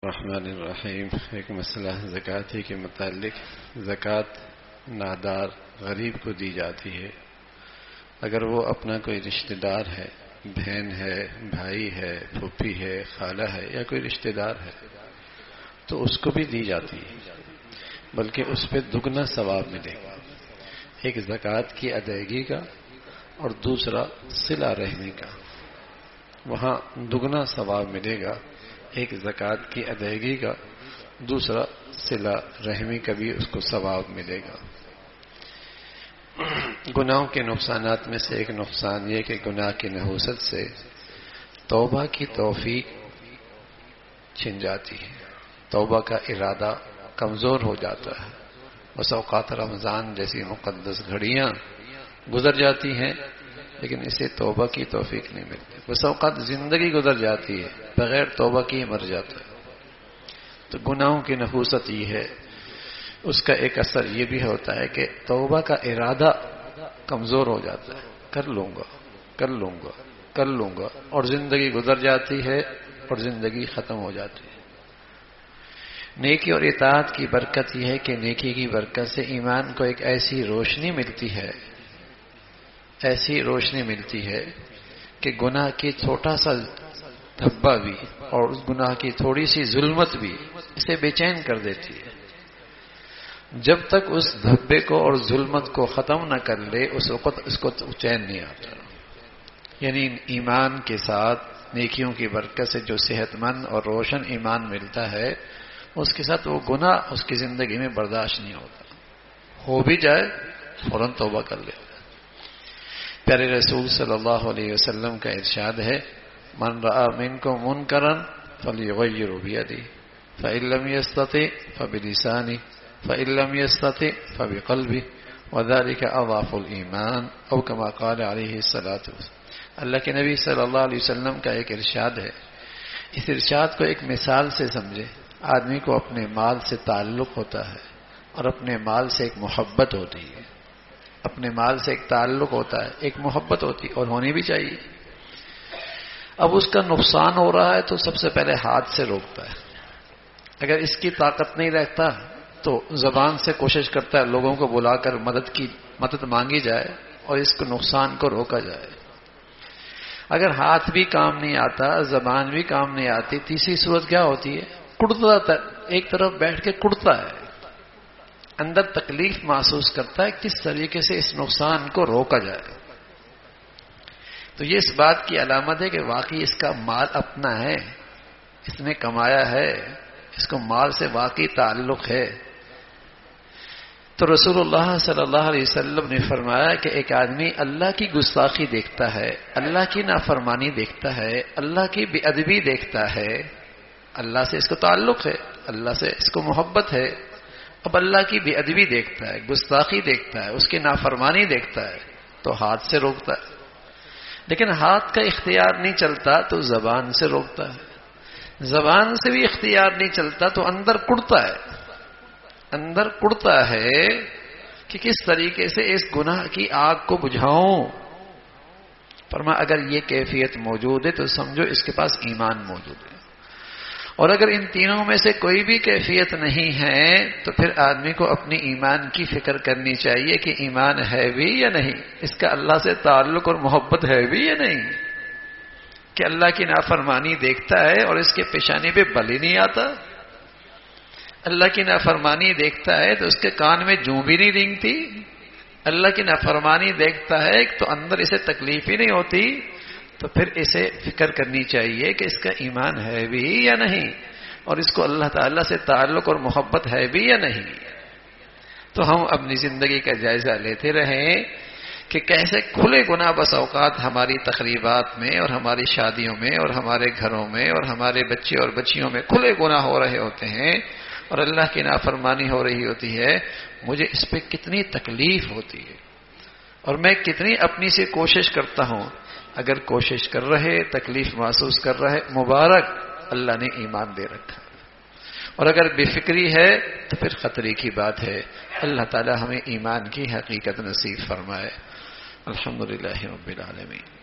الرحمن الرحیم۔ ایک مسئلہ زکوٰۃ کے متعلق۔ زکوٰۃ نادار غریب کو دی جاتی ہے۔ اگر وہ اپنا کوئی رشتہ دار ہے، بہن ہے، بھائی ہے، پھوپھی ہے، خالہ ہے یا کوئی رشتہ دار ہے تو اس کو بھی دی جاتی ہے، بلکہ اس پہ دگنا ثواب ملے گا، ایک زکوٰۃ کی ادائیگی کا اور دوسرا صلہ رحمی کا۔ وہاں دگنا ثواب ملے گا، ایک زکوٰۃ کی ادائیگی کا، دوسرا صلہ رحمی کا بھی اس کو ثواب ملے گا۔ گناہوں کے نقصانات میں سے ایک نقصان یہ کہ گناہ کی نحوست سے توبہ کی توفیق چھن جاتی ہے، توبہ کا ارادہ کمزور ہو جاتا ہے۔ بس اوقات رمضان جیسی مقدس گھڑیاں گزر جاتی ہیں لیکن اسے توبہ کی توفیق نہیں ملتی۔ بس اوقات زندگی گزر جاتی ہے بغیر توبہ کی مر جاتا ہے۔ تو گناہوں کی نحوست یہ ہے، اس کا ایک اثر یہ بھی ہوتا ہے کہ توبہ کا ارادہ کمزور ہو جاتا ہے، کر لوں گا کر لوں گا کر لوں گا، اور زندگی گزر جاتی ہے اور زندگی ختم ہو جاتی ہے۔ نیکی اور اطاعت کی برکت یہ ہے کہ نیکی کی برکت سے ایمان کو ایک ایسی روشنی ملتی ہے، ایسی روشنی ملتی ہے کہ گناہ کی چھوٹا سا دھبا بھی اور اس گناہ کی تھوڑی سی ظلمت بھی اسے بے چین کر دیتی ہے۔ جب تک اس دھبے کو اور ظلمت کو ختم نہ کر لے اس وقت اس کو چین نہیں آتا۔ یعنی ایمان کے ساتھ نیکیوں کی برکت سے جو صحت مند اور روشن ایمان ملتا ہے، اس کے ساتھ وہ گناہ اس کی زندگی میں برداشت نہیں ہوتا، ہو بھی جائے فوراً توبہ کر لے۔ پیارے رسول صلی اللہ علیہ وسلم کا ارشاد ہے، من رأى منکم منکرا فلیغیرہ بیدہ فإن لم یستطع فبلسانہ فإن لم یستطع فبقلبہ وذلک اضعف الایمان او کما قال علیہ الصلاۃ والسلام۔ اللہ کے نبی صلی اللہ علیہ وسلم کا ایک ارشاد ہے، اس ارشاد کو ایک مثال سے سمجھے۔ آدمی کو اپنے مال سے تعلق ہوتا ہے اور اپنے مال سے ایک محبت ہوتی ہے، اپنے مال سے ایک تعلق ہوتا ہے، ایک محبت ہوتی ہے اور ہونی بھی چاہیے۔ اب اس کا نقصان ہو رہا ہے تو سب سے پہلے ہاتھ سے روکتا ہے۔ اگر اس کی طاقت نہیں رکھتا تو زبان سے کوشش کرتا ہے لوگوں کو بلا کر مدد مانگی جائے اور اس کو نقصان کو روکا جائے۔ اگر ہاتھ بھی کام نہیں آتا، زبان بھی کام نہیں آتی، تیسری صورت کیا ہوتی ہے؟ کڑتا، ایک طرف بیٹھ کے کڑتا ہے، اندر تکلیف محسوس کرتا ہے کس طریقے سے اس نقصان کو روکا جائے۔ تو یہ اس بات کی علامت ہے کہ واقعی اس کا مال اپنا ہے، اس نے کمایا ہے، اس کو مال سے واقعی تعلق ہے۔ تو رسول اللہ صلی اللہ علیہ وسلم نے فرمایا کہ ایک آدمی اللہ کی گستاخی دیکھتا ہے، اللہ کی نافرمانی دیکھتا ہے، اللہ کی بے ادبی دیکھتا ہے، اللہ سے اس کو تعلق ہے، اللہ سے اس کو محبت ہے، اب اللہ کی بے ادبی دیکھتا ہے، گستاخی دیکھتا ہے، اس کی نافرمانی دیکھتا ہے تو ہاتھ سے روکتا ہے۔ لیکن ہاتھ کا اختیار نہیں چلتا تو زبان سے روکتا ہے، زبان سے بھی اختیار نہیں چلتا تو اندر کڑتا ہے، اندر کڑتا ہے کہ کس طریقے سے اس گناہ کی آگ کو بجھاؤں۔ فرمایا اگر یہ کیفیت موجود ہے تو سمجھو اس کے پاس ایمان موجود ہے، اور اگر ان تینوں میں سے کوئی بھی کیفیت نہیں ہے تو پھر آدمی کو اپنی ایمان کی فکر کرنی چاہیے کہ ایمان ہے بھی یا نہیں، اس کا اللہ سے تعلق اور محبت ہے بھی یا نہیں، کہ اللہ کی نافرمانی دیکھتا ہے اور اس کے پیشانی پہ بل ہی نہیں آتا، اللہ کی نافرمانی دیکھتا ہے تو اس کے کان میں جوں بھی نہیں رینگتی، اللہ کی نافرمانی دیکھتا ہے تو اندر اسے تکلیف ہی نہیں ہوتی، تو پھر اسے فکر کرنی چاہیے کہ اس کا ایمان ہے بھی یا نہیں، اور اس کو اللہ تعالیٰ سے تعلق اور محبت ہے بھی یا نہیں۔ تو ہم اپنی زندگی کا جائزہ لیتے رہیں کہ کیسے کھلے گناہ بس اوقات ہماری تقریبات میں اور ہماری شادیوں میں اور ہمارے گھروں میں اور ہمارے بچے اور بچیوں میں کھلے گناہ ہو رہے ہوتے ہیں اور اللہ کی نافرمانی ہو رہی ہوتی ہے، مجھے اس پہ کتنی تکلیف ہوتی ہے اور میں کتنی اپنی سے کوشش کرتا ہوں۔ اگر کوشش کر رہے، تکلیف محسوس کر رہے، مبارک، اللہ نے ایمان دے رکھا، اور اگر بے فکری ہے تو پھر خطرے کی بات ہے۔ اللہ تعالی ہمیں ایمان کی حقیقت نصیب فرمائے۔ الحمدللہ رب العالمین۔